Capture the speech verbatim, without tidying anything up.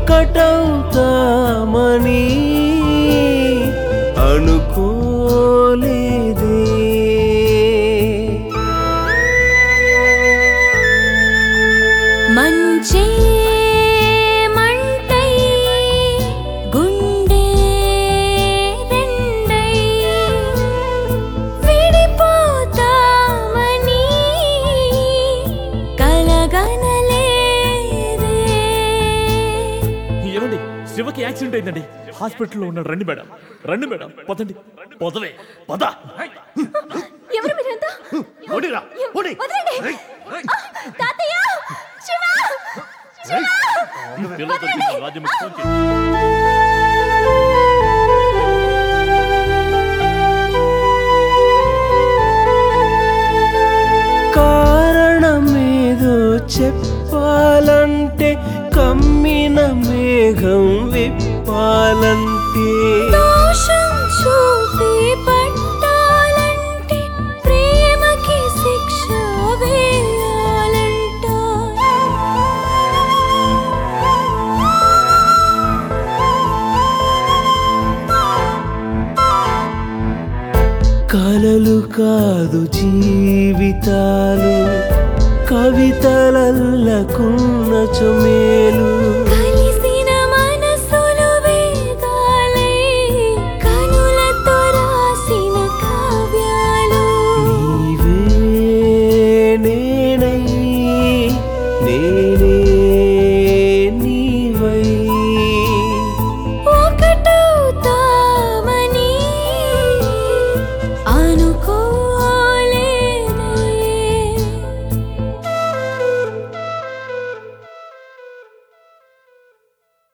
ఒకటవుతామని అనుకోలేదే. మంచే మంటై గుండె రెండై విడిపోతామని కలగనలేదే. ఏమండి, శివకి యాక్సిడెంట్ అయిందండి, హాస్పిటల్లో ఉన్నాడు. రండి మేడం, రండి మేడం, పదండి, పదవే పద. ఎవరు మీరంతా? ఓడిరా, ఓడి. వదలండి. తాతయ్య, శివ, పిల్లలతో రాజ్యం ఫోన్ చేయి. కారణమేదో చెప్పాలంటే కమ్మిన మేఘం విప్పాలంటే దోషం చూపి పట్టాలంటే ప్రేమకి శిక్ష వేయాలంట. కలలు కాదు జీవితాలు, కవితలల్లకున్న చమేలు.